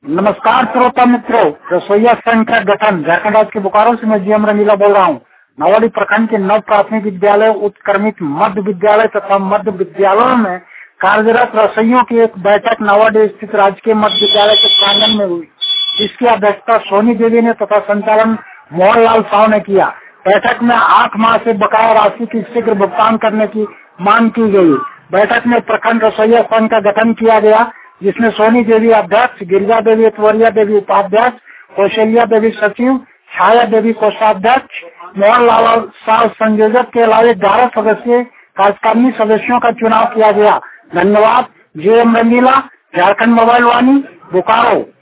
नमस्कार श्रोता मित्रों, रसोईया संघ का गठन झारखंड राज्य के बोकारो से मैं जीएम रंगीला बोल रहा हूँ। नवाड़ी प्रखंड के 9 प्राथमिक विद्यालय, उत्क्रमित मध्य विद्यालय तथा मध्य विद्यालयों में कार्यरत रसोइयों की एक बैठक नवाड़ी स्थित राजकीय मध्य विद्यालय के प्रांगण में हुई। इसकी अध्यक्षता सोनी देवी ने तथा संचालन मोहन लाल साहू ने किया। बैठक में 8 माह से बकाया राशि की शीघ्र भुगतान करने की मांग की गई। बैठक में प्रखंड रसोईया संघ का गठन किया गया, जिसमें सोनी देवी अध्यक्ष, गिरिजा देवी इतवरिया देवी उपाध्यक्ष, कौशल्या देवी सचिव, छाया देवी कोषाध्यक्ष, मोहन लाल साहू संयोजक के अलावा 11 सदस्यीय कार्यकारिणी सदस्यों का चुनाव किया गया। धन्यवाद। GM Rangeela, Jharkhand mobile Vaani, Bokaro.